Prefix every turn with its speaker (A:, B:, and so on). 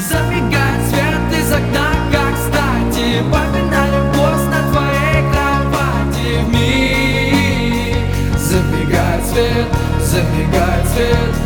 A: Забегает свет из окна, как кстати. Папина любовь на твоей кровати. В миг забегает свет, забегает свет.